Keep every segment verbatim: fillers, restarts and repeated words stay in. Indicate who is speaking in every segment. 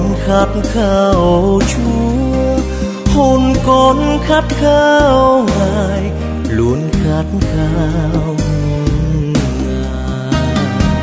Speaker 1: khát khao Chúa, hồn con khát khao Ngài, luôn khát khao Ngài.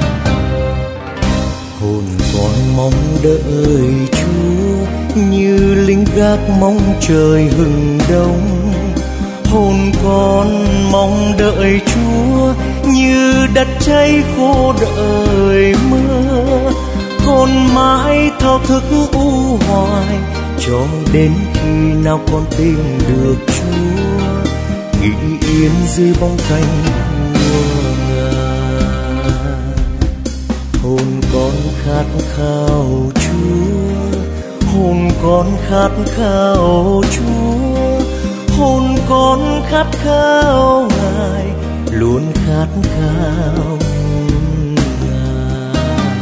Speaker 1: Hồn con mong đợi Chúa như lính gác mong trời hừng đông. Hồn con mong đợi Chúa như đất cháy khô đợi mưa. Con mãi thao thức u hoài cho đến khi nào con tìm được Chúa, nghỉ yên dưới bóng cánh của Ngài. Hồn con khát khao Chúa, hồn con khát khao Chúa, hồn con khát khao Ngài, luôn khát khao Ngài.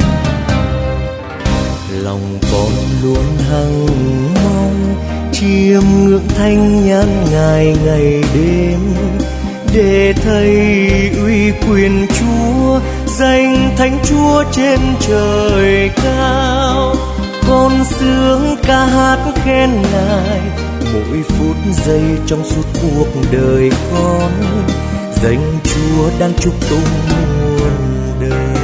Speaker 1: Lòng con luôn hằng mong chiêm ngưỡng thanh nhãn Ngài ngày đêm, để thấy uy quyền Chúa, danh Thánh Chúa trên trời cao. Con sướng ca hát khen Ngài mỗi phút giây trong suốt cuộc đời con, danh Chúa đang chúc tụng muôn đời.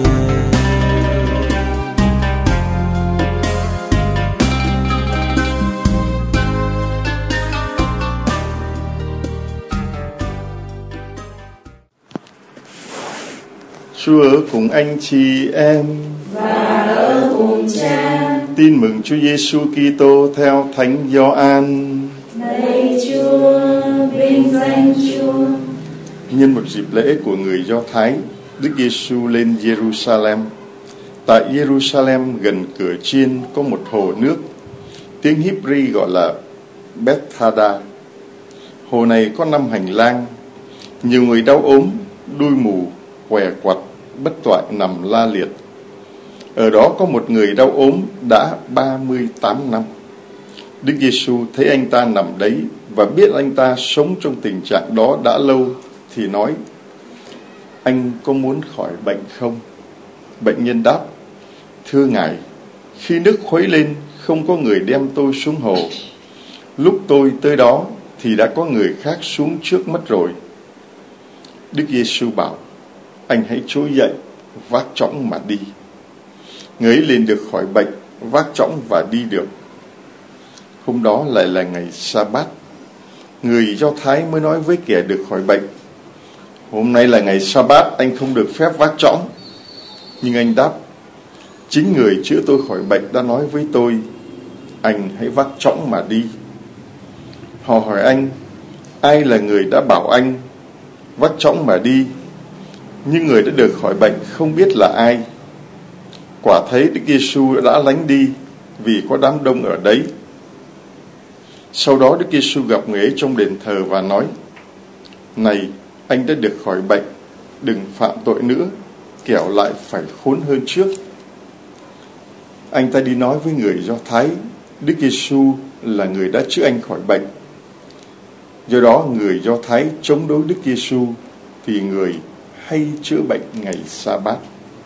Speaker 2: Chúa ở cùng anh chị em
Speaker 3: và ở cùng Cha.
Speaker 2: Tin mừng Chúa Giêsu Kitô theo Thánh Gioan.
Speaker 3: Lạy Chúa, vinh danh Chúa.
Speaker 2: Nhân một dịp lễ của người Do Thái, Đức Giêsu lên Jerusalem. Tại Jerusalem gần cửa chiên có một hồ nước, tiếng Hebri gọi là Bethesda. Hồ này có năm hành lang, nhiều người đau ốm, đuôi mù, què quặt, bất toại nằm la liệt. Ở đó có một người đau ốm đã ba mươi tám năm. Đức Giêsu thấy anh ta nằm đấy và biết anh ta sống trong tình trạng đó đã lâu, thì nói: anh có muốn khỏi bệnh không? Bệnh nhân đáp: thưa Ngài, khi nước khuấy lên không có người đem tôi xuống hồ. Lúc tôi tới đó thì đã có người khác xuống trước mất rồi. Đức Giêsu bảo: anh hãy trỗi dậy, vác chõng mà đi. Người ấy liền được khỏi bệnh, vác chõng và đi được. Hôm đó lại là ngày Sa-bát. Người Do Thái mới nói với kẻ được khỏi bệnh: hôm nay là ngày Sa-bát, anh không được phép vác chõng. Nhưng anh đáp: chính người chữa tôi khỏi bệnh đã nói với tôi, anh hãy vác chõng mà đi. Họ hỏi anh: ai là người đã bảo anh vác chõng mà đi? Nhưng người đã được khỏi bệnh không biết là ai. Quả thấy Đức Giêsu đã lánh đi vì có đám đông ở đấy. Sau đó Đức Giêsu gặp người ấy trong đền thờ và nói: này, anh đã được khỏi bệnh, đừng phạm tội nữa, kẻo lại phải khốn hơn trước. Anh ta đi nói với người Do Thái Đức Giêsu là người đã chữa anh khỏi bệnh. Do đó người Do Thái chống đối Đức Giêsu vì người hay chữa bệnh ngày Sa-bát.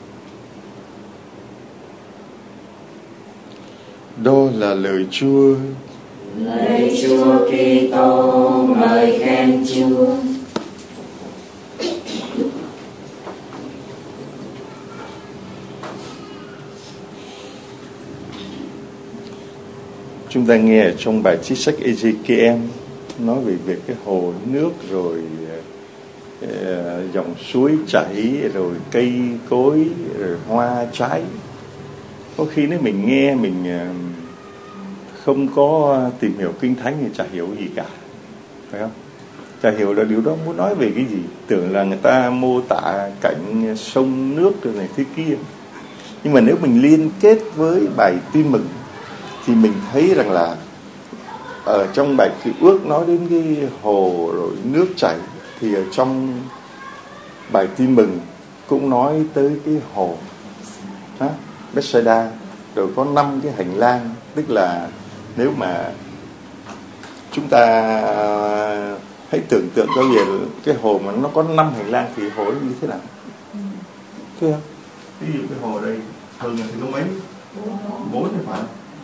Speaker 2: Đó là lời Chúa.
Speaker 3: Lạy Chúa Kitô, ngợi khen Chúa.
Speaker 2: Chúng ta nghe ở trong bài trích sách Ê-zê-ki-el nói về việc cái hồ nước, rồi uh, dòng suối chảy, rồi cây cối, rồi hoa trái. Có khi nếu mình nghe mình uh, không có tìm hiểu Kinh Thánh thì chả hiểu gì cả, phải không? Chả hiểu là điều đó muốn nói về cái gì. Tưởng là người ta mô tả cảnh sông nước rồi này thế kia. Nhưng mà nếu mình liên kết với bài Tin Mừng thì mình thấy rằng là ở trong bài Cựu Ước nói đến cái hồ rồi nước chảy, thì ở trong bài Tin Mừng cũng nói tới cái hồ đó, Bethesda, rồi có năm cái hành lang. Tức là nếu mà chúng ta hãy tưởng tượng có về cái hồ mà nó có năm hành lang thì hồ nó như thế nào? Thấy không? Ví dụ cái hồ đây thường là thì có mấy? Bốn thì phải.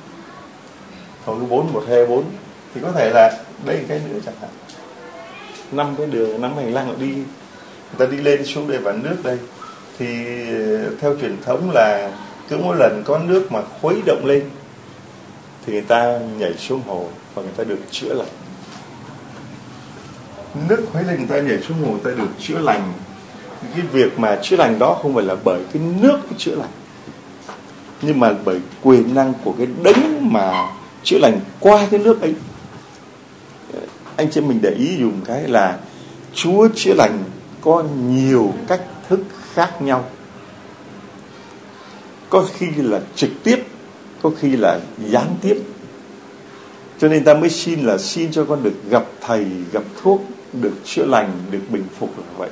Speaker 2: còn cái bốn một hai bốn thì có thể là đây cái nữa chẳng hạn, năm cái đường năm hành lang họ đi, người ta đi lên xuống đây và nước đây thì theo truyền thống là cứ mỗi lần có nước mà khuấy động lên thì người ta nhảy xuống hồ và người ta được chữa lành. Nước khuấy lên người ta nhảy xuống hồ, người ta được chữa lành. Cái việc mà chữa lành đó không phải là bởi cái nước cái chữa lành, nhưng mà bởi quyền năng của cái đấng mà chữa lành qua cái nước ấy. Anh chị mình để ý dùng cái là Chúa chữa lành có nhiều cách thức khác nhau. Có khi là trực tiếp, có khi là gián tiếp. Cho nên ta mới xin là xin cho con được gặp thầy, gặp thuốc, được chữa lành, được bình phục là vậy.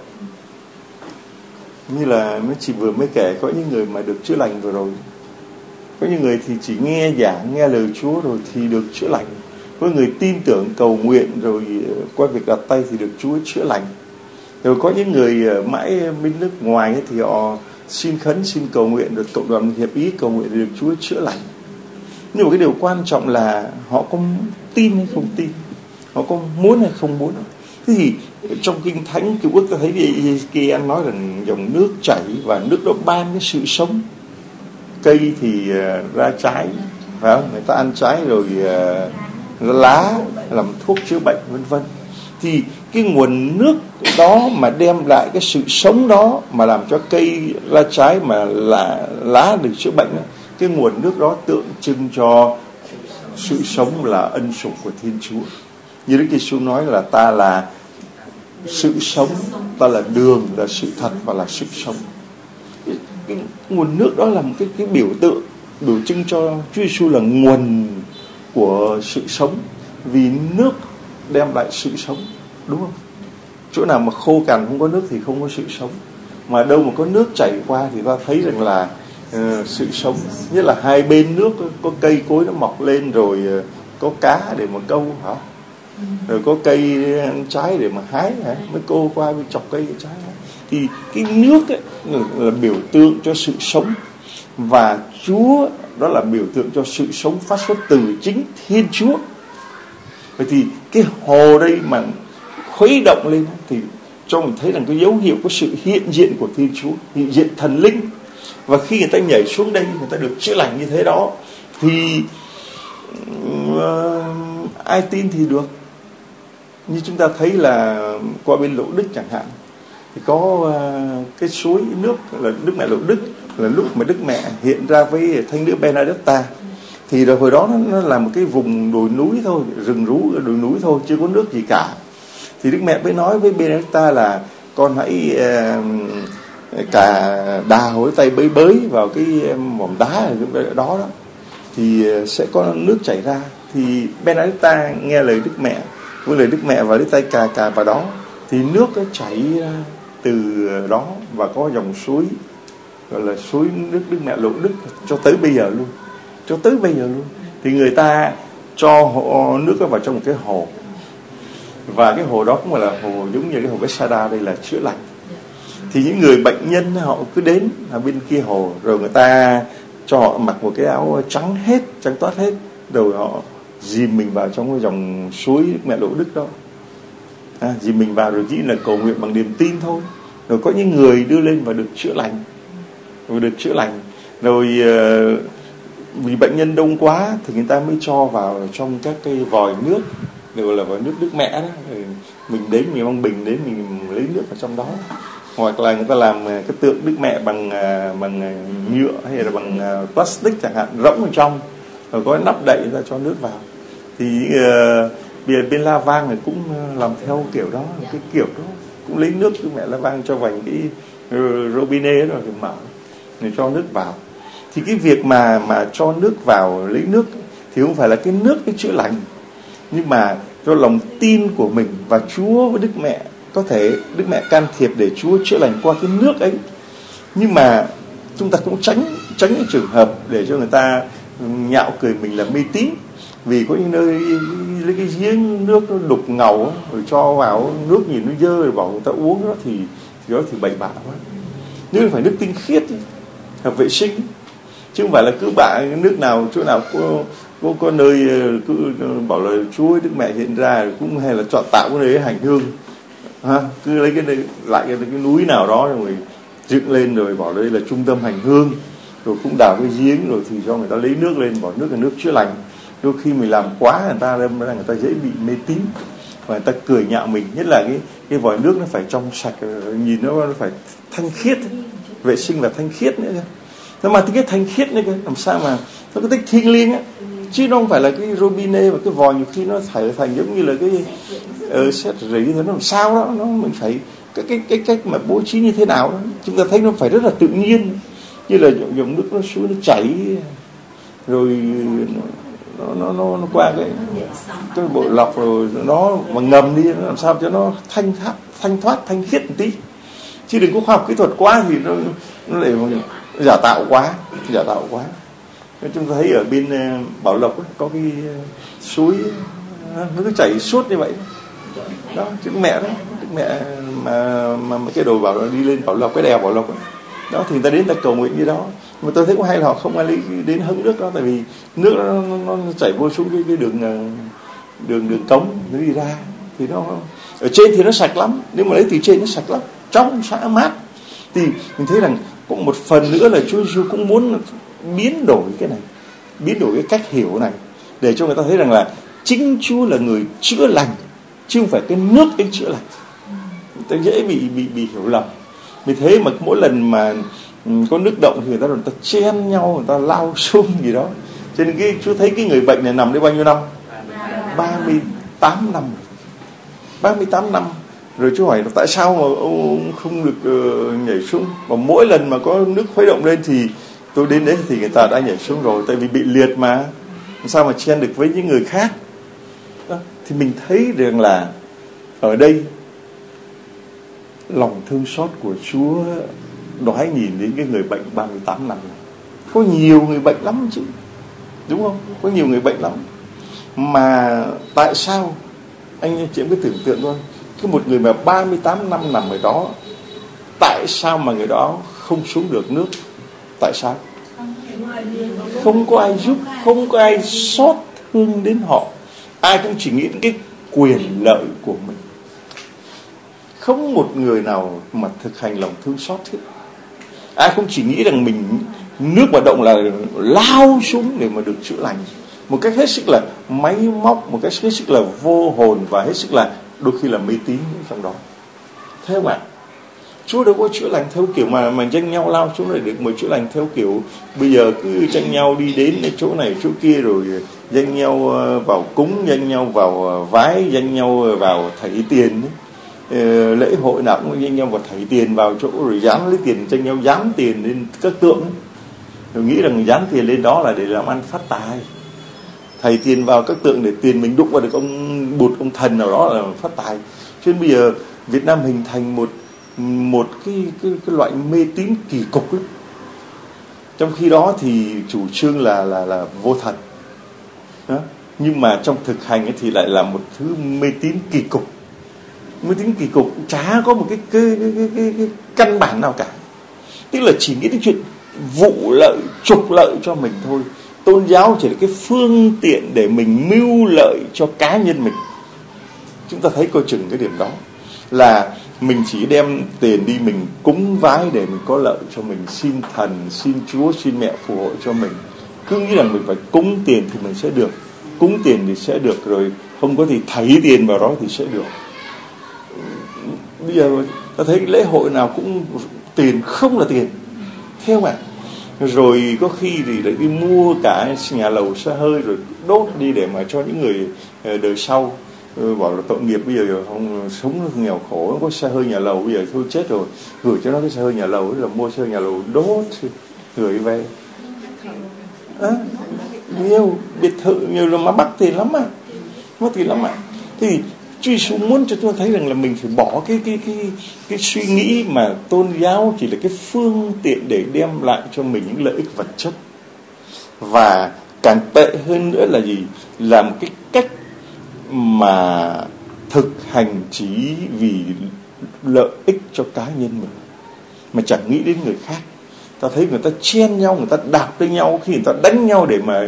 Speaker 2: Như là mới chỉ vừa mới kể, có những người mà được chữa lành vừa rồi, có những người thì chỉ nghe giảng, nghe lời Chúa rồi thì được chữa lành. Có người tin tưởng cầu nguyện rồi qua việc đặt tay thì được Chúa chữa lành. Rồi có những người mãi bên nước ngoài thì họ xin khấn, xin cầu nguyện, rồi cộng đoàn hiệp ý cầu nguyện thì được Chúa chữa lành. Nhưng mà cái điều quan trọng là họ có tin hay không tin, họ có muốn hay không muốn. Thế thì trong Kinh Thánh Cựu Ước ta thấy Ê-zê-ki-el nói rằng dòng nước chảy và nước đó ban cái sự sống. Cây thì ra trái, phải không? Người ta ăn trái rồi lá làm thuốc chữa bệnh vân vân. Thì cái nguồn nước đó mà đem lại cái sự sống đó, mà làm cho cây ra trái mà là lá được chữa bệnh đó, cái nguồn nước đó tượng trưng cho sự sống, là ân sủng của Thiên Chúa. Như Đức Giêsu nói là ta là sự sống, ta là đường, là sự thật và là sức sống. Cái, cái nguồn nước đó là một cái, cái biểu tượng, biểu trưng cho Chúa Giêsu là nguồn của sự sống. Vì nước đem lại sự sống, đúng không? Chỗ nào mà khô cằn không có nước thì không có sự sống. Mà đâu mà có nước chảy qua thì ta thấy rằng là uh, sự sống. Nhất là hai bên nước có cây cối nó mọc lên, rồi uh, có cá để mà câu hả? Rồi có cây trái để mà hái hả? Mới cô qua mới chọc cây trái hả? Thì cái nước ấy là biểu tượng cho sự sống, và Chúa đó là biểu tượng cho sự sống phát xuất từ chính Thiên Chúa. Vậy thì cái hồ đây mà khuấy động lên thì cho mình thấy rằng cái dấu hiệu có sự hiện diện của Thiên Chúa, hiện diện thần linh. Và khi người ta nhảy xuống đây, người ta được chữa lành như thế đó, thì uh, ai tin thì được. Như chúng ta thấy là qua bên Lộ Đức chẳng hạn, thì có uh, cái suối nước là Đức Mẹ Lộ Đức, là lúc mà Đức Mẹ hiện ra với thánh nữ Benedicta. Thì rồi hồi đó nó, nó là một cái vùng đồi núi thôi, rừng rú đồi núi thôi, chưa có nước gì cả. Thì Đức Mẹ mới nói với Benedicta là con hãy uh, cả đào tay bới bới vào cái mỏm đá ở đó đó, thì sẽ có nước chảy ra. Thì Benedicta nghe lời Đức Mẹ, với lời Đức Mẹ và lấy tay cà cà vào đó, thì nước nó chảy ra từ đó và có dòng suối gọi là suối nước Đức Mẹ Lộ Đức cho tới bây giờ luôn, cho tới bây giờ luôn. Thì người ta cho nước vào trong một cái hồ, và cái hồ đó cũng là hồ giống như cái hồ Bethesda đây, là chữa lành. Thì những người bệnh nhân họ cứ đến ở bên kia hồ, rồi người ta cho họ mặc một cái áo trắng hết, trắng toát hết, rồi họ dìm mình vào trong cái dòng suối Đức Mẹ Lộ Đức đó, à, dìm mình vào rồi chỉ là cầu nguyện bằng niềm tin thôi. Rồi có những người đưa lên và được chữa lành, rồi được chữa lành. Rồi uh, vì bệnh nhân đông quá thì người ta mới cho vào trong các cái vòi nước, gọi là vòi nước Đức Mẹ đó. Rồi mình đến, mình mang bình đến, mình lấy nước vào trong đó. Hoặc là người ta làm cái tượng Đức Mẹ bằng bằng nhựa hay là bằng plastic chẳng hạn, rỗng ở trong, rồi có nắp đậy, người ta cho nước vào. Thì uh, bên, bên La Vang này cũng làm theo kiểu đó, cái kiểu đó, cũng lấy nước Đức Mẹ La Vang cho vành cái uh, robinet rồi mở, rồi cho nước vào. Thì cái việc mà mà cho nước vào, lấy nước thì không phải là cái nước cái chữa lành, nhưng mà do lòng tin của mình và Chúa với Đức Mẹ, có thể Đức Mẹ can thiệp để Chúa chữa lành qua cái nước ấy. Nhưng mà chúng ta cũng tránh tránh cái trường hợp để cho người ta nhạo cười mình là mê tín. Vì có những nơi lấy cái giếng nước nó đục ngầu rồi cho vào nước nhìn nó dơ, rồi bảo người ta uống đó, thì đó thì bậy bạ quá. Nhưng phải nước tinh khiết, hợp vệ sinh, chứ không phải là cứ bạ nước nào chỗ nào có có có nơi cứ bảo là Chúa Đức Mẹ hiện ra cũng hay là chọn tạo cái nơi hành hương ha, cứ lấy cái này, lại cái, cái núi nào đó rồi dựng lên rồi bảo đây là trung tâm hành hương, rồi cũng đào cái giếng rồi thì cho người ta lấy nước lên, bỏ nước là nước chữa lành. Đôi khi mình làm quá người ta đâm ra người ta dễ bị mê tín và người ta cười nhạo mình, nhất là cái cái vòi nước nó phải trong sạch, nhìn nó phải thanh khiết, vệ sinh và thanh khiết nữa. Nhưng mà cái thanh khiết này làm sao mà nó có tích thiêng liêng á, chứ nó không phải là cái robinet và cái vòi nhiều khi nó phải thành giống như là cái ờ, xét rỉ thế, nó làm sao đó, nó mình phải cái cái cái cách mà bố trí như thế nào đó, chúng ta thấy nó phải rất là tự nhiên, như là dòng nước nó xuống nó chảy rồi nó nó nó, nó qua cái cái bộ lọc rồi nó mà ngầm đi, nó làm sao cho nó thanh thoát thanh thoát thanh khiết một tí, chứ đừng có khoa học kỹ thuật quá thì nó nó lại giả tạo quá giả tạo quá. Chúng ta thấy ở bên Bảo Lộc ấy, có cái suối nó cứ chảy suốt như vậy đó, chứ mẹ đó mẹ mà mà cái đồ bảo đi lên Bảo Lộc, cái đèo Bảo Lộc ấy. Đó thì người ta đến ta cầu nguyện như đó, mà tôi thấy cũng hay là họ không ai lấy đến hứng nước đó, tại vì nước nó, nó, nó chảy vô xuống cái, cái đường đường đường cống nó đi ra, thì nó ở trên thì nó sạch lắm, nếu mà lấy từ trên nó sạch lắm, trong xả mát. Thì mình thấy rằng có một phần nữa là Chúa Giêsu cũng muốn biến đổi cái này, biến đổi cái cách hiểu này, để cho người ta thấy rằng là chính Chúa là người chữa lành, chứ không phải cái nước ấy chữa lành. Người ta dễ bị bị bị hiểu lầm. Vì thế mà mỗi lần mà có nước động thì người ta người ta chen nhau, người ta lao xuống gì đó. Cho nên cái Chúa thấy cái người bệnh này nằm đây bao nhiêu năm? ba mươi tám năm. ba mươi tám năm. Rồi Chúa hỏi tại sao mà ông không được uh, nhảy xuống. Và mỗi lần mà có nước khuấy động lên thì tôi đến đấy thì người ta đã nhảy xuống rồi, tại vì bị liệt mà, sao mà chen được với những người khác đó. Thì mình thấy rằng là ở đây lòng thương xót của Chúa đoái nhìn đến cái người bệnh ba mươi tám năm này. Có nhiều người bệnh lắm chứ, đúng không? Có nhiều người bệnh lắm. Mà tại sao anh chị em cứ tưởng tượng thôi, cái một người mà ba mươi tám năm nằm ở đó, tại sao mà người đó không xuống được nước? Tại sao? Không có ai giúp, không có ai xót thương đến họ. Ai cũng chỉ nghĩ đến cái quyền lợi của mình. Không một người nào mà thực hành lòng thương xót hết. Ai cũng chỉ nghĩ rằng mình nước mà động là lao xuống để mà được chữa lành, một cách hết sức là máy móc, một cách hết sức là vô hồn và hết sức là đôi khi là mê tín trong đó. Thế mà Chúa đâu có chữa lành theo kiểu mà mà tranh nhau lao xuống để được, mà chữa lành theo kiểu bây giờ cứ tranh nhau đi đến chỗ này chỗ kia, rồi tranh nhau vào cúng, tranh nhau vào vái, tranh nhau vào thảy tiền. Lễ hội nào cũng tranh nhau vào thảy tiền vào chỗ, rồi dán lấy tiền, tranh nhau dán tiền lên các tượng, rồi nghĩ rằng dán tiền lên đó là để làm ăn phát tài. Thầy tiền vào các tượng để tiền mình đụng vào được ông bụt, ông thần nào đó là phát tài. Cho nên bây giờ Việt Nam hình thành một một cái, cái, cái loại mê tín kỳ cục lắm. Trong khi đó thì chủ trương là là là vô thần đó. Nhưng mà trong thực hành ấy thì lại là một thứ mê tín kỳ cục. Mê tín kỳ cục chả có một cái cái, cái, cái, cái, cái căn bản nào cả. Tức là chỉ nghĩ đến chuyện vụ lợi, trục lợi cho mình thôi. Tôn giáo chỉ là cái phương tiện để mình mưu lợi cho cá nhân mình. Chúng ta thấy coi chừng cái điểm đó, là mình chỉ đem tiền đi mình cúng vái để mình có lợi cho mình, xin thần, xin Chúa, xin mẹ phù hộ cho mình. Cứ nghĩ rằng mình phải cúng tiền thì mình sẽ được, cúng tiền thì sẽ được, rồi không có thì thảy tiền vào đó thì sẽ được. Bây giờ ta thấy lễ hội nào cũng tiền không là tiền, theo bạn. Rồi có khi thì lại đi mua cả nhà lầu xe hơi rồi đốt đi để mà cho những người đời sau. Ừ, bảo là tội nghiệp, bây giờ không sống nghèo khổ, không có xe hơi nhà lầu, bây giờ thôi chết rồi, gửi cho nó cái xe hơi nhà lầu, là mua xe hơi nhà lầu đốt gửi về. À, nhiều biệt thự nhiều là mà bắt tiền lắm mà, mất tiền lắm mà. Thì Chúa Giêsu muốn cho tôi thấy rằng là mình phải bỏ cái cái cái cái suy nghĩ mà tôn giáo chỉ là cái phương tiện để đem lại cho mình những lợi ích vật chất, và càng tệ hơn nữa là gì, là một cái cách mà thực hành chỉ vì lợi ích cho cá nhân mình mà chẳng nghĩ đến người khác. Ta thấy người ta chen nhau, người ta đạp lên nhau, khi người ta đánh nhau để mà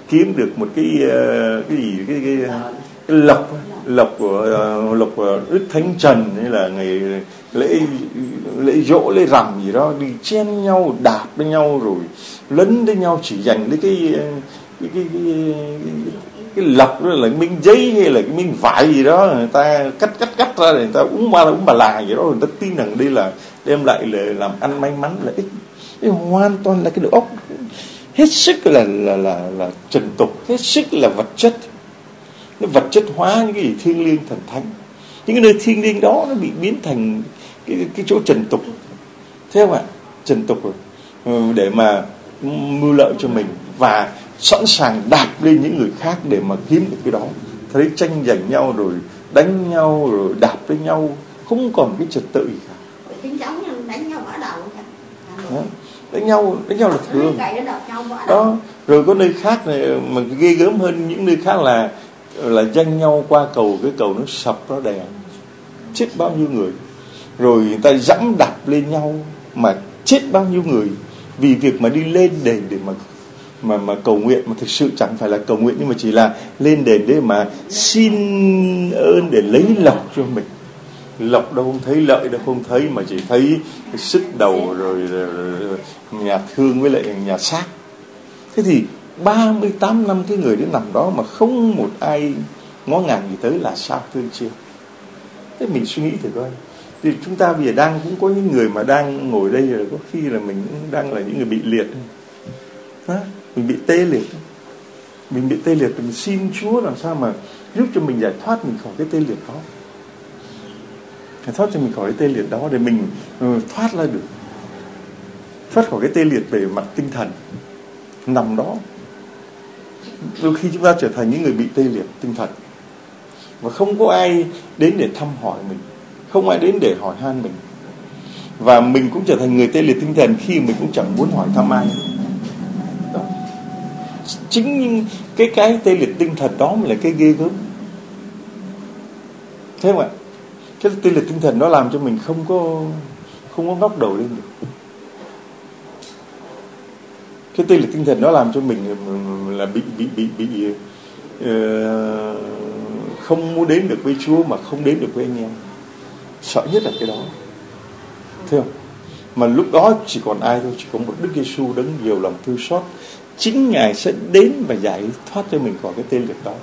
Speaker 2: kiếm được một cái cái gì cái cái, cái lộc lộc của lộc của Đức Thánh Trần, hay là ngày lễ lễ dỗ lễ rằm gì đó, đi chen nhau đạp với nhau rồi lấn với nhau chỉ giành lấy cái cái cái cái, cái, cái lộc đó là cái miếng giấy hay là cái miếng vải gì đó, người ta cắt cắt cắt ra, người ta uống ba uống bà là gì đó, người ta tin rằng đây là đem lại là làm ăn may mắn lợi ích. Đây hoàn toàn là cái đầu óc hết sức là là là là trần tục, hết sức là vật chất. Nó vật chất hóa những cái gì thiêng liêng thần thánh. Những cái nơi thiêng liêng đó nó bị biến thành cái cái chỗ trần tục. Thế không ạ? Trần tục rồi. Để mà mưu lợi cho mình và sẵn sàng đạp lên những người khác để mà kiếm được cái đó. Thấy tranh giành nhau rồi đánh nhau rồi đạp lên nhau, không còn cái trật tự gì cả.
Speaker 4: Tiếng trống đánh nhau ở đầu cả.
Speaker 2: Đó. Đánh nhau, đánh nhau là thường. Đó, rồi có nơi khác này mà ghê gớm hơn những nơi khác là là tranh nhau qua cầu, cái cầu nó sập nó đè chết bao nhiêu người, rồi người ta dẫm đạp lên nhau mà chết bao nhiêu người vì việc mà đi lên đền để mà mà mà cầu nguyện, mà thực sự chẳng phải là cầu nguyện nhưng mà chỉ là lên đền để mà xin ơn để lấy lộc cho mình. Lộc đâu không thấy, lợi đâu không thấy, mà chỉ thấy cái sức đầu rồi, rồi, rồi nhà thương với lại nhà xác. Thế thì ba mươi tám năm cái người đến nằm đó mà không một ai ngó ngàng gì tới là sao thương chưa? Thế mình suy nghĩ thử coi. Thì chúng ta bây giờ đang cũng có những người mà đang ngồi đây rồi, có khi là mình cũng đang là những người bị liệt. Đó, mình bị tê liệt. Mình bị tê liệt, mình xin Chúa làm sao mà giúp cho mình giải thoát mình khỏi cái tê liệt đó. Giải thoát cho mình khỏi cái tê liệt đó để mình uh, thoát ra được. Thoát khỏi cái tê liệt về mặt tinh thần. Nằm đó. Đôi khi chúng ta trở thành những người bị tê liệt tinh thần. Và không có ai đến để thăm hỏi mình, không ai đến để hỏi han mình. Và mình cũng trở thành người tê liệt tinh thần khi mình cũng chẳng muốn hỏi thăm ai. Đó. Chính cái cái tê liệt tinh thần đó mới là cái ghê gớm. Thế không ạ? Cái tê liệt tinh thần đó làm cho mình không có không có ngóc đầu lên được. Cái tê liệt tinh thần đó làm cho mình là bị bị bị bị uh, không muốn đến được với Chúa mà không đến được với anh em. Sợ nhất là cái đó. Thấy không? Mà lúc đó chỉ còn ai thôi, chỉ có một Đức Giêsu đấng nhiều lòng thương xót. Chính Ngài sẽ đến và giải thoát cho mình khỏi cái tê liệt đó.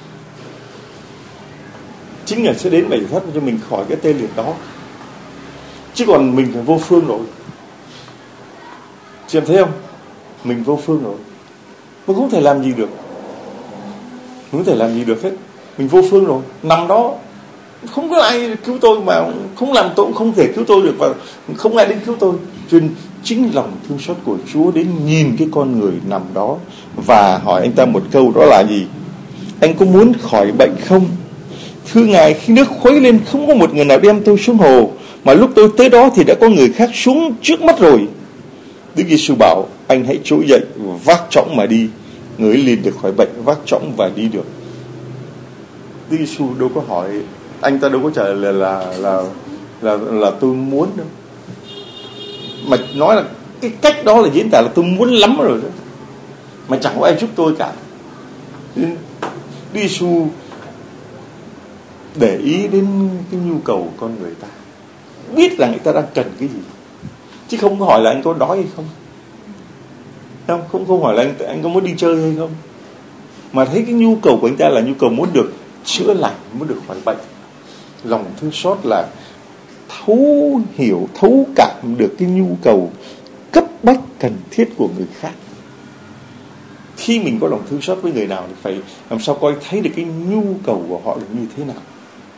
Speaker 2: Chính Ngài sẽ đến và giải thoát cho mình khỏi cái tê liệt đó. Chứ còn mình phải vô phương rồi. Chị em thấy không? Mình vô phương rồi. Mình không thể làm gì được. Mình không thể làm gì được hết. Mình vô phương rồi. Nằm đó không có ai cứu tôi, mà không làm tôi cũng không thể cứu tôi được, và không ai đến cứu tôi. Cho nên chính lòng thương xót của Chúa đến nhìn cái con người nằm đó và hỏi anh ta một câu, đó là gì? Anh có muốn khỏi bệnh không? Thưa Ngài, khi nước khuấy lên không có một người nào đem tôi xuống hồ, mà lúc tôi tới đó thì đã có người khác xuống trước mắt rồi. Đức Giêsu bảo, anh hãy trỗi dậy, vác chõng mà đi. Người liền được khỏi bệnh, vác chõng và đi được. Đức Giêsu đâu có hỏi, anh ta đâu có trả lời là là là là, là tôi muốn đâu, mà nói là cái cách đó là diễn tả là tôi muốn lắm rồi đó, mà chẳng có ai giúp tôi cả. Đức Giêsu để ý đến cái nhu cầu của con người ta, biết rằng người ta đang cần cái gì, chứ không có hỏi là anh có đói hay không, không không không hỏi là anh anh có muốn đi chơi hay không, mà thấy cái nhu cầu của anh ta là nhu cầu muốn được chữa lành, muốn được khỏi bệnh. Lòng thương xót là thấu hiểu, thấu cảm được cái nhu cầu cấp bách cần thiết của người khác. Khi mình có lòng thương xót với người nào thì phải làm sao coi thấy được cái nhu cầu của họ là như thế nào.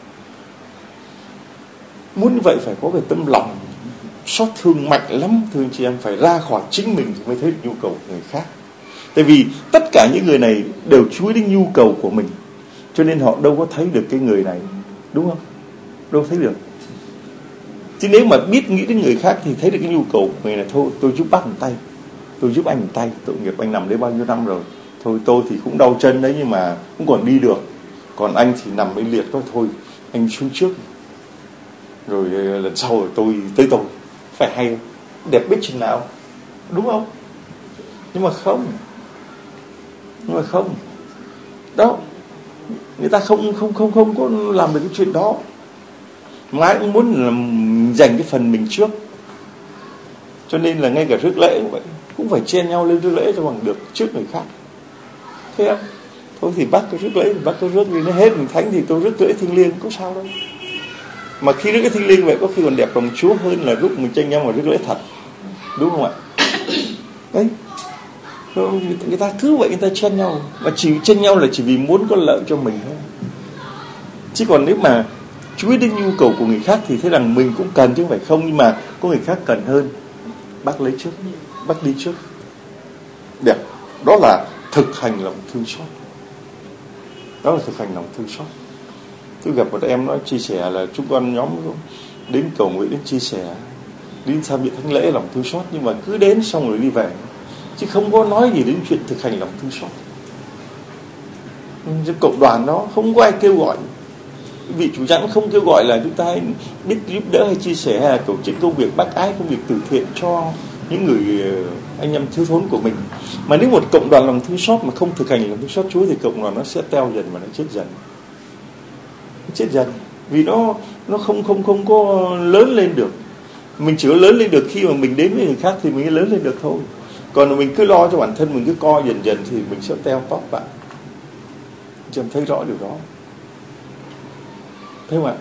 Speaker 2: Muốn như vậy phải có cái tấm lòng xót thương mạnh lắm, thưa anh chị em, phải ra khỏi chính mình thì mới thấy được nhu cầu của người khác. Tại vì tất cả những người này đều chú ý đến nhu cầu của mình, cho nên họ đâu có thấy được cái người này, đúng không? Đâu thấy được. Chứ nếu mà biết nghĩ đến người khác thì thấy được cái nhu cầu của người này. Thôi tôi giúp bác một tay, tôi giúp anh một tay, tội nghiệp anh nằm đấy bao nhiêu năm rồi, thôi tôi thì cũng đau chân đấy nhưng mà cũng còn đi được, còn anh thì nằm bên liệt đó, thôi anh xuống trước rồi lần sau rồi tôi tới tôi. Phải hay không? Đẹp biết chừng nào, đúng không? Nhưng mà không, Nhưng mà không, đó, người ta không không không không có làm được cái chuyện đó. Mà ai cũng muốn làm, dành cái phần mình trước. Cho nên là ngay cả rước lễ cũng vậy, cũng phải chen nhau lên rước lễ cho bằng được trước người khác. Thấy không? Thôi thì bác có rước lễ thì bác có rước, vì nó hết mình thánh thì tôi rước lễ thiêng liêng, có sao đâu. Mà khi rước cái thiêng liêng vậy có khi còn đẹp lòng Chúa hơn là lúc mình tranh nhau mà rước lễ thật, đúng không ạ? Đấy, người ta cứ vậy người ta chen nhau, và chỉ chen nhau là chỉ vì muốn có lợi cho mình thôi. Chứ còn nếu mà chú ý đến nhu cầu của người khác thì thấy rằng mình cũng cần chứ không phải không, nhưng mà có người khác cần hơn, bác lấy trước, bác đi trước. Đẹp, đó là thực hành lòng thương xót. Đó là thực hành lòng thương xót. Tôi gặp một em nó chia sẻ là chúng con nhóm đến cầu nguyện, đến chia sẻ, đến tham dự thánh lễ lòng thương xót, nhưng mà cứ đến xong rồi đi về, chứ không có nói gì đến chuyện thực hành lòng thương xót. Cộng đoàn đó không có ai kêu gọi, vị chủ giảng không kêu gọi là chúng ta hãy biết giúp đỡ hay chia sẻ hay là tổ chức công việc bác ái, công việc từ thiện cho những người anh em thiếu thốn của mình. Mà nếu một cộng đoàn lòng thương xót mà không thực hành lòng thương xót Chúa thì cộng đoàn nó sẽ teo dần và nó chết dần, nó chết dần, vì nó nó không không không có lớn lên được. Mình chỉ có lớn lên được khi mà mình đến với người khác thì mình mới lớn lên được thôi. Còn mà mình cứ lo cho bản thân mình cứ co dần dần thì mình sẽ teo tóp bạn. Chứ em thấy rõ điều đó, thấy không ạ?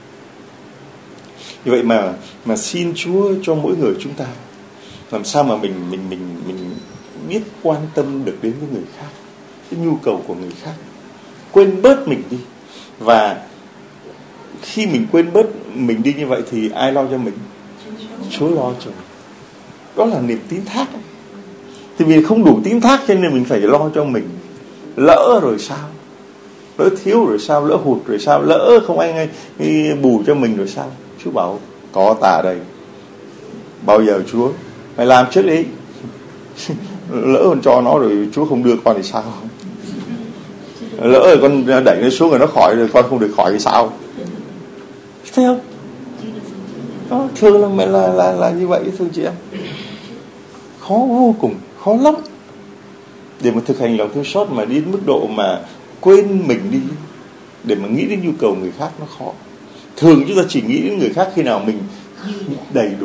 Speaker 2: Như vậy mà mà xin Chúa cho mỗi người chúng ta làm sao mà mình mình mình mình biết quan tâm được đến với người khác, cái nhu cầu của người khác, quên bớt mình đi. Và khi mình quên bớt mình đi như vậy thì ai lo cho mình? Chúa lo cho mình. Đó là niềm tín thác. Thì vì không đủ tín thác cho nên mình phải lo cho mình. Lỡ rồi sao? Lỡ thiếu rồi sao? Lỡ hụt rồi sao? Lỡ không ai bù cho mình rồi sao? Chúa bảo có ta đây. Bao giờ Chúa mày làm trước đi. Lỡ con cho nó rồi Chúa không đưa con thì sao? Lỡ rồi con đẩy nó xuống rồi nó khỏi rồi con không được khỏi thì sao? Thấy không? Đó, thường là mẹ là, là, là như vậy thưa chị em. Khó vô cùng, khó lắm. Để mà thực hành lòng thương xót mà đến mức độ mà quên mình đi để mà nghĩ đến nhu cầu người khác nó khó. Thường chúng ta chỉ nghĩ đến người khác khi nào mình đầy đủ,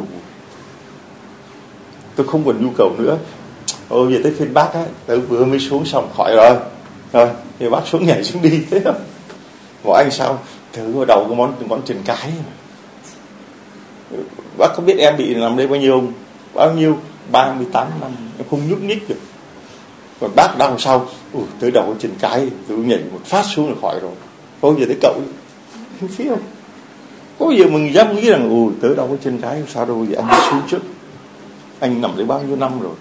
Speaker 2: tôi không còn nhu cầu nữa. Ôi giờ tới phiên bác á, tôi vừa mới xuống xong khỏi rồi, rồi thì bác xuống nhảy xuống đi, thế không? Gọi anh sao? Thử vào đầu cái món món trần cái. Bác có biết em bị nằm đây bao nhiêu không? Bao nhiêu? ba mươi tám năm em không nhúc nhích được. Còn bác đau sao? Ui, tới đầu cái chân cái tôi nhảy một phát xuống là khỏi rồi. Có giờ tới cậu không biết không? Có giờ mình dám nghĩ rằng ui tới đầu cái chân cái sao đâu, vậy anh đi xuống trước. Anh nằm đấy bao nhiêu năm rồi.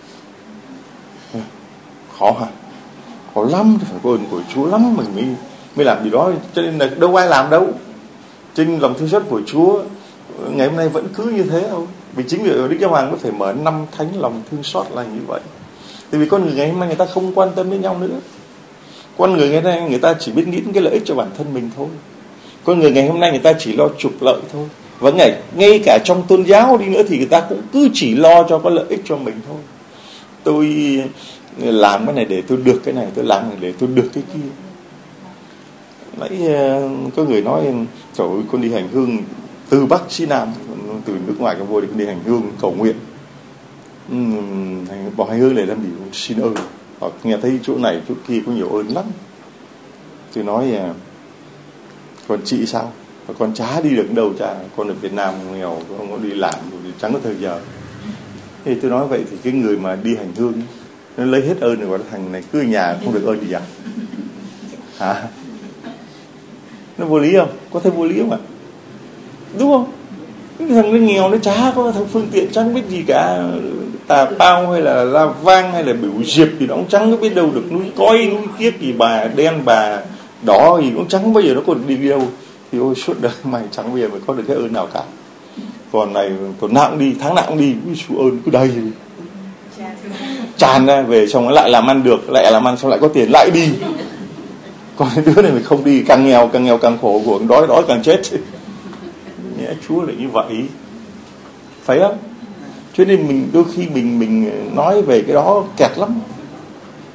Speaker 2: Khó hả? Khó lắm, phải có ơn của Chúa lắm mình mới mới làm gì đó. Cho nên là đâu ai làm đâu. Trên lòng thương xót của Chúa ngày hôm nay vẫn cứ như thế thôi. Vì chính vì Đức Giáo Hoàng mới phải mở năm thánh lòng thương xót là như vậy. Tại vì con người ngày hôm nay người ta không quan tâm đến nhau nữa. Con người ngày hôm nay người ta chỉ biết nghĩ đến cái lợi ích cho bản thân mình thôi. Con người ngày hôm nay người ta chỉ lo trục lợi thôi. Và ngay, ngay cả trong tôn giáo đi nữa thì người ta cũng cứ chỉ lo cho có lợi ích cho mình thôi. Tôi làm cái này để tôi được cái này, tôi làm cái này để tôi được cái kia. Nãy có người nói trời ơi con đi hành hương từ Bắc chí Nam, từ nước ngoài con vô đi, con đi hành hương cầu nguyện. Uhm, bỏ hành hương để làm gì? Xin ơn. Họ nghe thấy chỗ này chỗ kia có nhiều ơn lắm. Tôi nói còn chị sao? Và con chả đi được đâu cha, con ở Việt Nam nghèo, con không có đi làm, chẳng có thời giờ. Thì tôi nói vậy thì cái người mà đi hành hương nó lấy hết ơn rồi, còn thằng này cứ ở nhà không được ơn gì à? Hả? Nó vô lý không? Có thấy vô lý không ạ? Đúng không? Cái thằng nó nghèo nó chả có thằng phương tiện, chẳng biết gì cả. Tà bao hay là la vang hay là biểu diệp thì nó cũng chẳng có biết đâu được. Núi cói, núi kiếp gì, bà đen bà đỏ thì cũng chẳng bao giờ nó còn đi đâu. Thì ôi suốt đời mày chẳng bao giờ mày có được cái ơn nào cả. Còn này còn nào cũng đi, tháng nào cũng đi, sự ơn cứ đầy tràn ra, về xong nó lại làm ăn được, lại làm ăn xong lại có tiền lại đi. Còn cái đứa này mình không đi, càng nghèo càng nghèo càng khổ, của đói đói càng chết. Nhẽ Chúa lại như vậy, phải không? Cho nên mình đôi khi mình mình nói về cái đó kẹt lắm.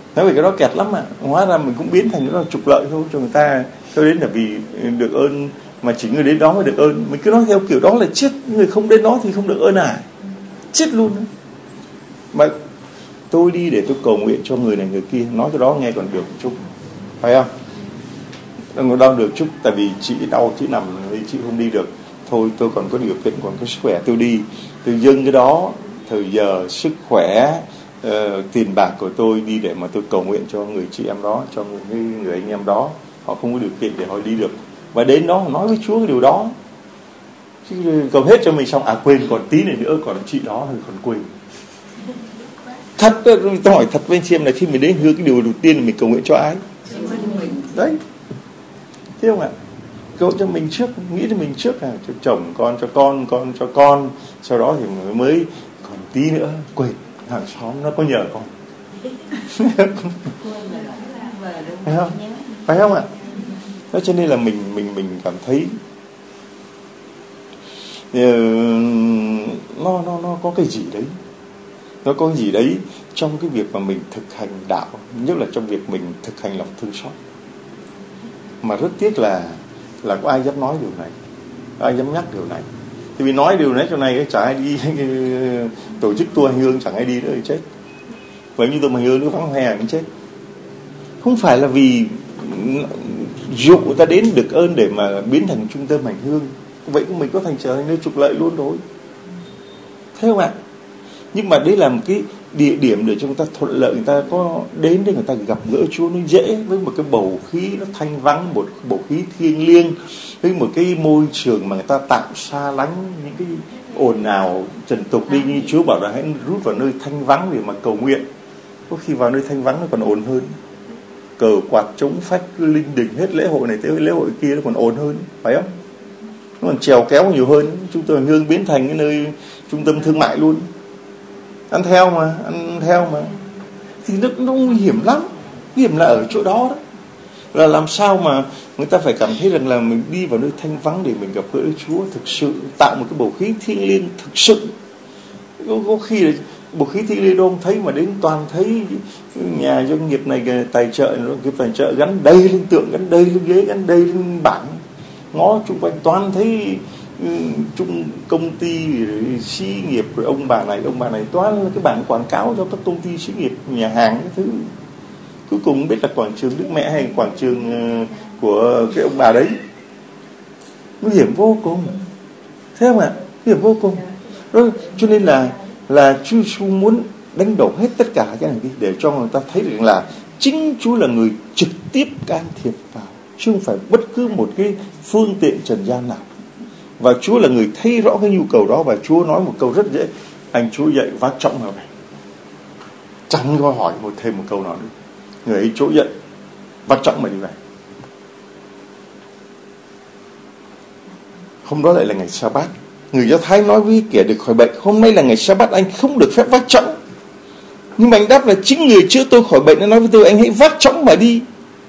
Speaker 2: Nói về cái đó kẹt lắm mà. Hóa ra mình cũng biến thành nó là trục lợi thôi cho người ta. Cho đến là vì được ơn mà chỉ người đến đó mới được ơn. Mình cứ nói theo kiểu đó là chết, người không đến đó thì không được ơn à? Chết luôn. Mà tôi đi để tôi cầu nguyện cho người này người kia, nói cái đó nghe còn được một chút, phải không? Đừng có đau được chút, tại vì chị đau, chị nằm chị không đi được. Thôi tôi còn có điều kiện, còn có sức khỏe tôi đi. Tôi dâng cái đó, thời giờ, sức khỏe, uh, tiền bạc của tôi đi để mà tôi cầu nguyện cho người chị em đó, cho người, người anh em đó. Họ không có điều kiện để họ đi được. Và đến đó nói với Chúa cái điều đó. Chứ cầu hết cho mình xong, à quên còn tí này nữa, còn chị đó thì còn quên. Thật, tôi hỏi thật với anh chị em là khi mình đến hứa cái điều đầu tiên là mình cầu nguyện cho ai? Đấy. Thấy không ạ? Cầu cho mình trước, nghĩ cho mình trước, à, cho chồng con, cho con, con cho con. Sau đó thì mới, mới còn tí nữa, quên, hàng xóm nó có nhờ con. Phải không? Phải không ạ? Đó, cho nên là mình mình mình cảm thấy uh, nó nó nó có cái gì đấy, nó có cái gì đấy trong cái việc mà mình thực hành đạo, nhất là trong việc mình thực hành lòng thương xót. Mà rất tiếc là là có ai dám nói điều này, có ai dám nhắc điều này. Thì vì nói điều này chỗ này chẳng ai đi tổ chức tour hành hương, chẳng ai đi nữa thì chết. Vậy như tôi mà hương nữa vắng hoe cũng chết. Không phải là vì dụ ta đến được ơn để mà biến thành trung tâm hành hương, vậy mình có thành trở thành nơi trục lợi luôn rồi, thấy không ạ? Nhưng mà đấy là một cái địa điểm để cho người ta thuận lợi, người ta có đến để người ta gặp gỡ Chúa nó dễ, với một cái bầu khí nó thanh vắng, một bầu khí thiêng liêng, với một cái môi trường mà người ta tạm xa lánh những cái ồn ào trần tục đi. Như Chúa bảo là hãy rút vào nơi thanh vắng để mà cầu nguyện. Có khi vào nơi thanh vắng nó còn ồn hơn, cờ quạt trống phách cứ linh đình hết lễ hội này tới lễ hội kia nó còn ồn hơn, phải không? Nó còn trèo kéo nhiều hơn. Chúng tôi hương biến thành cái nơi trung tâm thương mại luôn, ăn theo mà ăn theo mà thì nó, nó nguy hiểm lắm. Nguy hiểm là ở chỗ đó đó, là làm sao mà người ta phải cảm thấy rằng là mình đi vào nơi thanh vắng để mình gặp gỡ Chúa thực sự, tạo một cái bầu khí thiêng liêng thực sự. Có, có khi là bầu khí thiêng liêng đâu thấy mà đến toàn thấy nhà doanh nghiệp này tài trợ, nó nghiệp tài trợ gắn đầy lên tượng, gắn đầy lên ghế, gắn đầy lên bảng, ngó chung quanh toàn thấy chung công ty xí nghiệp, rồi ông bà này ông bà này, toàn là cái bảng quảng cáo cho các công ty xí nghiệp, nhà hàng cái thứ. Cuối cùng biết là quảng trường Đức Mẹ hay quảng trường của cái ông bà đấy. Nguy hiểm vô cùng, thấy không ạ? Nguy hiểm vô cùng. Rồi, cho nên là là Chúa Giêsu muốn đánh đổ hết tất cả cái này đi, để cho người ta thấy được là chính Chúa là người trực tiếp can thiệp vào, chứ không phải bất cứ một cái phương tiện trần gian nào. Và Chúa là người thấy rõ cái nhu cầu đó. Và Chúa nói một câu rất dễ: anh Chúa dậy vác trọng vào về. Chẳng có hỏi một thêm một câu nào nữa. Người ấy trỗi dậy vác trọng mà đi về. Hôm đó lại là ngày Sa-bát. Người Do Thái nói với kẻ được khỏi bệnh: hôm nay là ngày Sa-bát, anh không được phép vác trọng. Nhưng mà anh đáp là chính người chữa tôi khỏi bệnh, nó nói với tôi: anh hãy vác trọng mà đi.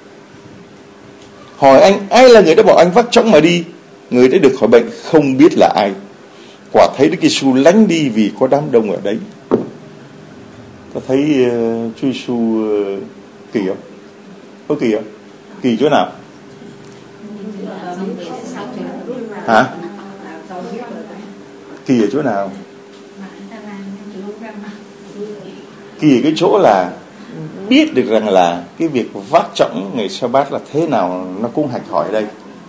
Speaker 2: Hỏi anh: ai là người đã bảo anh vác trọng mà đi? Người đã được khỏi bệnh không biết là ai. Quả thấy Đức Giêsu lánh đi vì có đám đông ở đấy. Có thấy uh, Chúa Giêsu uh, kỳ không? Có kỳ không? Kỳ chỗ nào? Hả? Kỳ ở chỗ nào? Kỳ ở cái chỗ là biết được rằng là cái việc vác trọng ngày Sa-bát là thế nào, nó cũng hạch hỏi ở đây.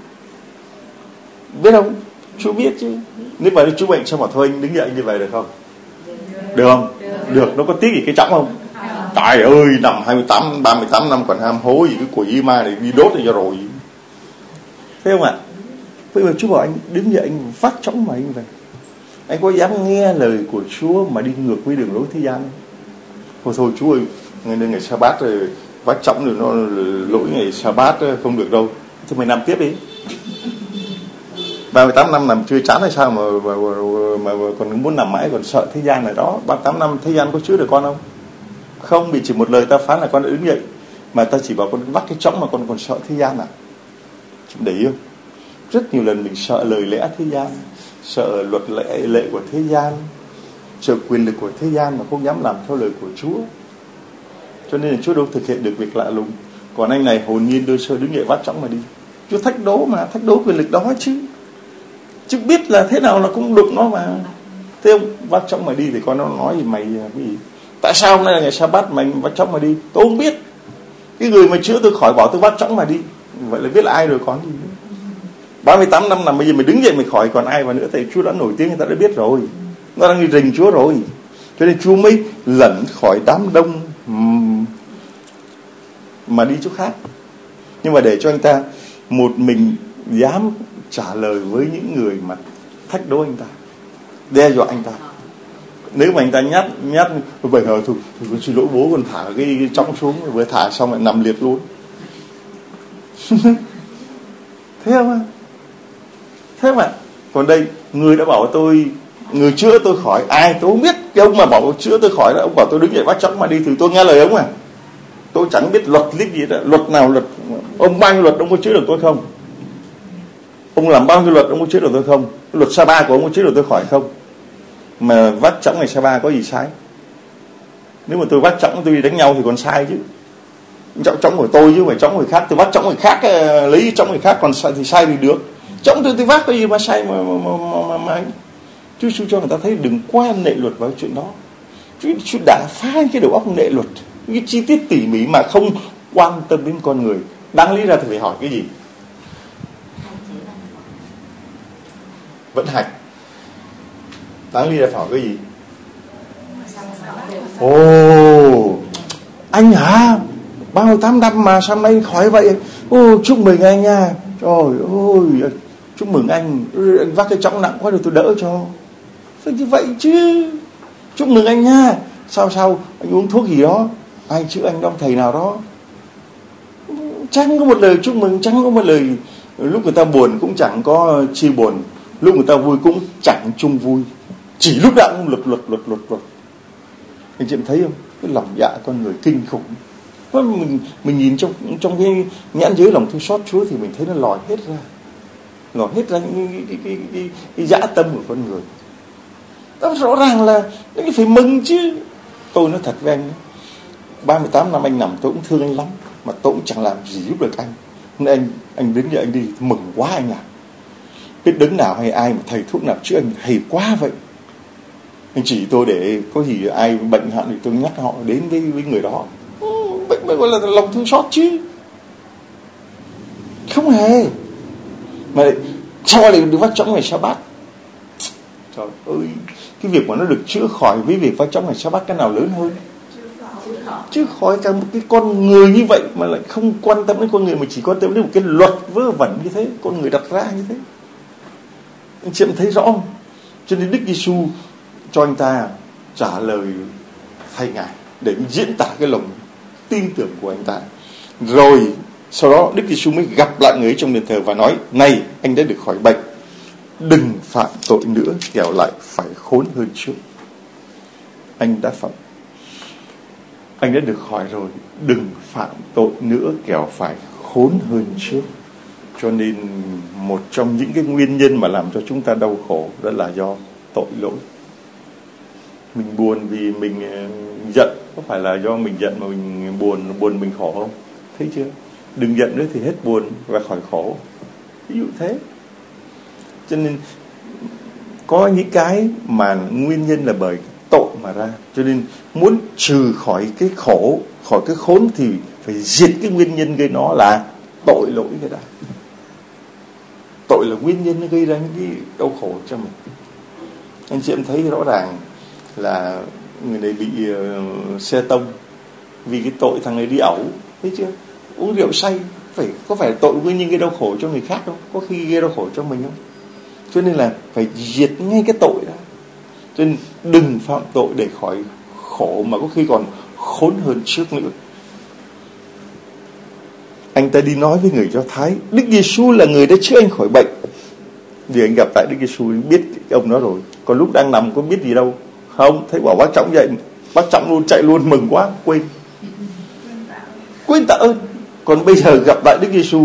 Speaker 2: Biết không? Chúa biết chứ. Nếu mà Chúa bệnh sao mà thôi anh đứng dậy như vậy được không? Được không? Được. Nó có tiếc gì cái trọng không? Trời ơi, năm hai mươi tám, ba mươi tám năm còn ham hố gì cái quỷ ma này đi đốt cho rồi. Thấy không ạ? Bây giờ Chúa bảo anh đứng dậy, anh vác trọng mà anh về. Anh có dám nghe lời của Chúa mà đi ngược với đường lối thế gian không? Thôi thôi Chúa ơi, ngày ngày Sa-bát rồi vác trọng rồi, nó lỗi ngày Sa-bát không được đâu. Thì mày làm tiếp đi. ba mươi tám năm nằm chưa chán hay sao mà, mà, mà, mà còn muốn nằm mãi, còn sợ thế gian này đó. Ba mươi tám năm thế gian có chứa được con không? Không, vì chỉ một lời ta phán là con đã đứng dậy. Mà ta chỉ bảo con vác cái chõng mà con còn sợ thế gian à? Chúng để yêu. Rất nhiều lần mình sợ lời lẽ thế gian, sợ luật lệ, lệ của thế gian, sợ quyền lực của thế gian mà không dám làm theo lời của Chúa. cho nên là Chúa đâu thực hiện được việc lạ lùng. Còn anh này hồn nhiên đơn sơ đứng dậy vắt chóng mà đi. Chúa thách đố mà, thách đố quyền lực đó chứ. Chứ biết là thế nào là cũng đụng nó mà. Thế ông vắt chóng mà đi thì con nó nói gì mày cái gì? Tại sao hôm nay là ngày Sa-bát mày vắt chóng mà đi? Tôi không biết. Cái người mà chữa tôi khỏi, bảo tôi vắt chóng mà đi. Vậy là biết là ai rồi con gì nữa. ba mươi tám năm là bây giờ mày đứng dậy mày khỏi, còn ai mà nữa? Tại Chúa đã nổi tiếng, người ta đã biết rồi. Nó đang đi rình Chúa rồi. Cho nên Chúa mới lẩn khỏi đám đông mà đi chỗ khác. Nhưng mà để cho anh ta một mình dám trả lời với những người mà thách đố anh ta, đe dọa anh ta. Nếu mà anh ta nhát nhát vậy hờ thôi, thôi xin lỗi bố, con thả cái, cái trống xuống, vừa thả xong lại nằm liệt luôn. Thế không ạ? Thế mà còn đây người đã bảo tôi, người chữa tôi khỏi, ai tôi không biết. Cái ông mà bảo chữa tôi khỏi đó, ông bảo tôi đứng dậy vắt chóng mà đi thì tôi nghe lời ông à. Tôi chẳng biết luật lít gì đó, luật nào luật, ông bao nhiêu luật ông có chữa được tôi không? Ông làm bao nhiêu luật ông có chữa được tôi không? Cái luật Sa-ba của ông có chữa được tôi khỏi không? Mà vắt chóng ngày Sa-ba có gì sai? Nếu mà tôi vắt chóng tôi đi đánh nhau thì còn sai chứ. Chóng chóng của tôi chứ không phải chóng người khác. Tôi vắt chóng người khác, lấy chóng người khác còn sai thì sai thì được. Chóng tôi tôi vắt có gì mà sai mà mà mà, mà, mà. Chúa Giêsu cho người ta thấy đừng qua nệ luật vào chuyện đó. Chúa, Chúa đã phá cái đầu óc nệ luật, cái chi tiết tỉ mỉ mà không quan tâm đến con người. Đáng lý ra thì phải hỏi cái gì? Vận hành. Đáng lý ra phải hỏi cái gì? Ồ, anh hả? ba mươi tám năm mà sao nay khỏi vậy? Ô, chúc mừng anh nha. Trời ơi, chúc mừng anh. Anh vác cái chóng nặng quá rồi tôi đỡ cho. Phải như vậy chứ. Chúc mừng anh nha. Sao sao? Anh uống thuốc gì đó? Ai chữa anh đó, thầy nào đó? Chẳng có một lời chúc mừng, chẳng có một lời. Lúc người ta buồn cũng chẳng có chia buồn, lúc người ta vui cũng chẳng chung vui. Chỉ lúc nào cũng luật luật luật luật luật. Anh chị em thấy không? Cái lòng dạ con người kinh khủng. Mình, mình nhìn trong trong cái nhãn giới lòng thương xót Chúa thì mình thấy nó lòi hết ra, lòi hết ra những cái, cái, cái, cái, cái dã tâm của con người. Đó rõ ràng là cái phải mừng chứ. Tôi nói thật với anh, ba mươi tám năm anh nằm tôi cũng thương anh lắm, mà tôi cũng chẳng làm gì giúp được anh. Nên anh anh đến giờ anh đi mừng quá anh làm. Biết đứng nào hay ai mà thầy thuốc nào chữa anh hay quá vậy. Anh chỉ tôi để có gì ai bệnh hạn thì tôi nhắc họ đến với, với người đó. Bệnh mới gọi là lòng thương xót chứ. Không hề. Mà sao lại được vắt chóng ngày Sa-bát? Trời ơi, cái việc mà nó được chữa khỏi với việc vắt chóng ngày Sa-bát cái nào lớn hơn? Chứ khỏi cả một cái con người như vậy mà lại không quan tâm đến con người, mà chỉ quan tâm đến một cái luật vớ vẩn như thế, con người đặt ra như thế. Anh chị em thấy rõ không? Cho nên Đức Giêsu cho anh ta trả lời thay Ngài để diễn tả cái lòng tin tưởng của anh ta. Rồi sau đó Đức Giêsu mới gặp lại người ấy trong đền thờ và nói: này, anh đã được khỏi bệnh, đừng phạm tội nữa, kẻo lại phải khốn hơn trước. Anh đã phạm Anh đã được khỏi rồi, đừng phạm tội nữa, kẻo phải khốn hơn trước. Cho nên một trong những cái nguyên nhân mà làm cho chúng ta đau khổ đó là do tội lỗi. Mình buồn vì mình giận, có phải là do mình giận mà mình buồn, buồn mình khổ không? Thấy chưa? Đừng giận nữa thì hết buồn và khỏi khổ. Ví dụ thế. Cho nên có những cái mà nguyên nhân là bởi tội mà ra. Cho nên muốn trừ khỏi cái khổ, khỏi cái khốn thì phải diệt cái nguyên nhân gây nó là tội lỗi cái đã. Tội là nguyên nhân nó gây ra những cái đau khổ cho mình. Anh chị em thấy rõ ràng là người này bị uh, xe tông vì cái tội thằng này đi ẩu, thấy chưa? Uống rượu say, phải có phải tội nguyên nhân gây đau khổ cho người khác không? Có khi gây đau khổ cho mình không? Cho nên là phải diệt ngay cái tội đó. Cho nên đừng phạm tội để khỏi khổ, mà có khi còn khốn hơn trước nữa. Anh ta đi nói với người Do Thái, Đức Giêsu là người đã chữa anh khỏi bệnh. Vì anh gặp tại Đức Giêsu biết ông đó rồi. Còn lúc đang nằm có biết gì đâu. Không, thấy bảo bác Trọng dậy, bác Trọng luôn chạy luôn, mừng quá, quên. Quên tạ ơn. Còn bây giờ gặp lại Đức Giêsu,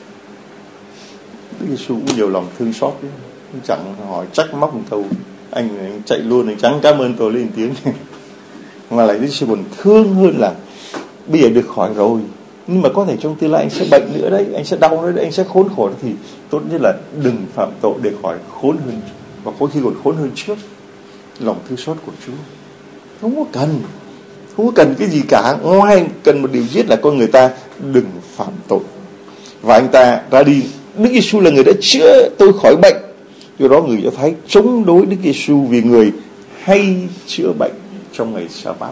Speaker 2: Đức Giêsu cũng nhiều lòng thương xót đấy. Chẳng hỏi trách móc một câu, anh, anh chạy luôn, anh chẳng cảm ơn tôi lên tiếng. Mà lại Đức Giêsu còn thương hơn là bây giờ được khỏi rồi, nhưng mà có thể trong tương lai anh sẽ bệnh nữa đấy, anh sẽ đau nữa đấy, anh sẽ khốn khổ, thì tốt nhất là đừng phạm tội để khỏi khốn hơn, và có khi còn khốn hơn trước. Lòng thương xót của Chúa không có cần, không có cần cái gì cả, ngoài cần một điều duy là con người ta đừng phạm tội. Và anh ta ra đi. Đức Giêsu là người đã chữa tôi khỏi bệnh, do đó người Do Thái chống đối Đức Giêsu vì người hay chữa bệnh trong ngày Sa-bát.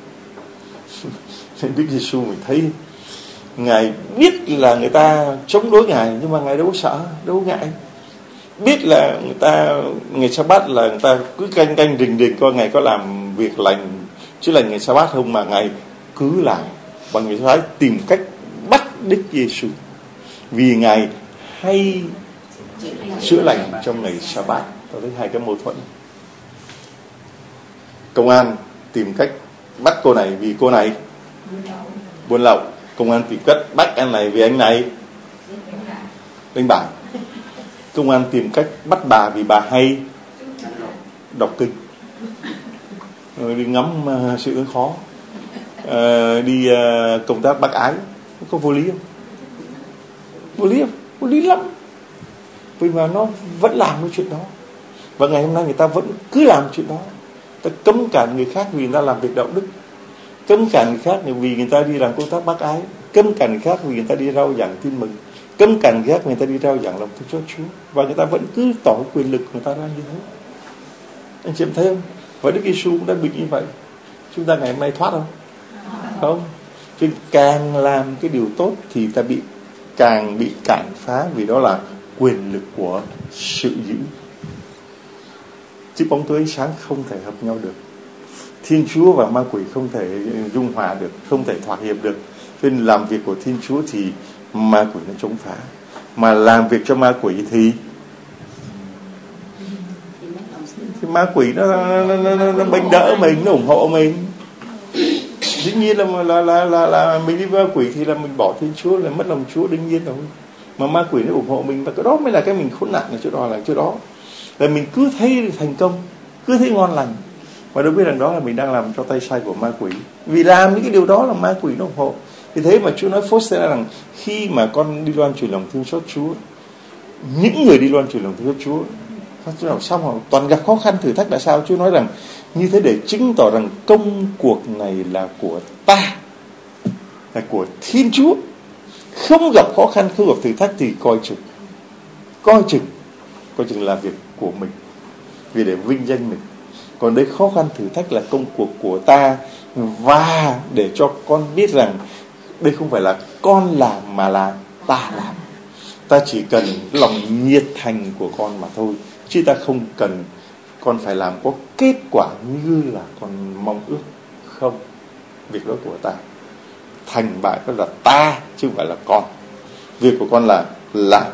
Speaker 2: Đức Giêsu mình thấy Ngài biết là người ta chống đối Ngài, nhưng mà Ngài đâu có sợ, đâu có ngại. Biết là người ta ngày Sa-bát là người ta cứ canh canh rình rình coi Ngài có làm việc lành chứ lành ngày Sa-bát không, mà Ngài cứ làm. Và người Do Thái tìm cách bắt Đức Giêsu vì Ngài hay chữa lành trong ngày Sa-bát. Tôi thấy hai cái mâu thuẫn. Công an tìm cách bắt cô này vì cô này buôn lậu. Công an tìm cách bắt anh này vì anh này đánh bài. Công an tìm cách bắt bà vì bà hay đọc kinh, rồi đi ngắm uh, sự ứng khó, uh, đi uh, công tác bác ái. Có vô lý không? Vô lý không? Vô lý lắm. Vì mà nó vẫn làm cái chuyện đó, và ngày hôm nay người ta vẫn cứ làm chuyện đó. Ta cấm cản người khác vì người ta làm việc đạo đức, cấm cản người khác vì người ta đi làm công tác bác ái, cấm cản người khác vì người ta đi rao giảng tin mừng, cấm cản người khác người ta đi rao giảng lòng thương xót Chúa, và người ta vẫn cứ tỏ quyền lực người ta ra như thế. Anh chị em thấy không? Và Đức Giêsu cũng đã bị như vậy. Chúng ta ngày hôm nay thoát không? Không. Chứ càng làm cái điều tốt thì ta bị càng bị cản phá, vì đó là quyền lực của sự dữ. Chiếc bóng tối ánh sáng không thể hợp nhau được. Thiên Chúa và ma quỷ không thể dung hòa được, không thể thỏa hiệp được. Cho nên làm việc của Thiên Chúa thì ma quỷ nó chống phá, mà làm việc cho ma quỷ thì thì ma quỷ nó nó nó, nó, nó bênh đỡ mình, nó ủng hộ mình. Dĩ nhiên là là là là, là mình đi với ma quỷ thì là mình bỏ Thiên Chúa, là mất lòng Chúa, đương nhiên rồi. Mà ma quỷ nó ủng hộ mình, và cái đó mới là cái mình khốn nạn ở chỗ đó, là chỗ đó là mình cứ thấy thành công, cứ thấy ngon lành, mà đâu biết rằng đó là mình đang làm cho tay sai của ma quỷ. Vì làm những cái điều đó là ma quỷ nó ủng hộ. Vì thế mà Chúa nói phốt sẽ là rằng khi mà con đi loan truyền lòng thương xót Chúa, những người đi loan truyền lòng thương xót Chúa xong rồi toàn gặp khó khăn thử thách, là sao? Chúa nói rằng như thế để chứng tỏ rằng công cuộc này là của ta, là của Thiên Chúa. Không gặp khó khăn, không gặp thử thách thì coi chừng, coi chừng, coi chừng là việc của mình, vì để vinh danh mình. Còn đây khó khăn thử thách là công cuộc của ta, và để cho con biết rằng đây không phải là con làm mà là ta làm. Ta chỉ cần lòng nhiệt thành của con mà thôi, chứ ta không cần con phải làm có kết quả như là con mong ước. Không, việc đó của ta, thành bại đó là ta chứ không phải là con. Việc của con là làm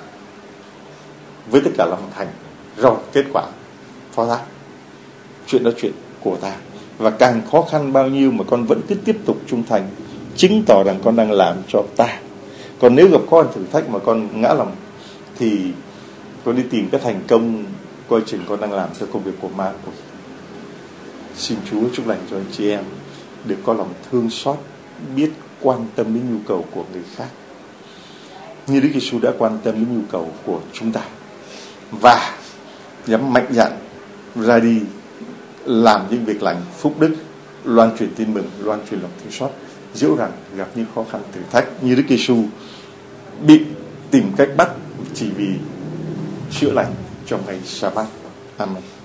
Speaker 2: với tất cả lòng thành, rồi kết quả phó thác. Chuyện đó chuyện của ta. Và càng khó khăn bao nhiêu mà con vẫn cứ tiếp tục trung thành, chứng tỏ rằng con đang làm cho ta. Còn nếu gặp khó khăn thử thách mà con ngã lòng thì con đi tìm cái thành công, coi chừng con đang làm cho công việc của ma quỷ. Xin Chúa chúc lành cho anh chị em được có lòng thương xót, biết quan tâm đến nhu cầu của người khác như Đức Giêsu đã quan tâm đến nhu cầu của chúng ta, và dám mạnh dạn ra đi làm những việc lành phúc đức, loan truyền tin mừng, loan truyền lòng thương xót, dẫu rằng gặp những khó khăn thử thách như Đức Giêsu bị tìm cách bắt chỉ vì chữa lành trong ngày Sa-bát. Amen.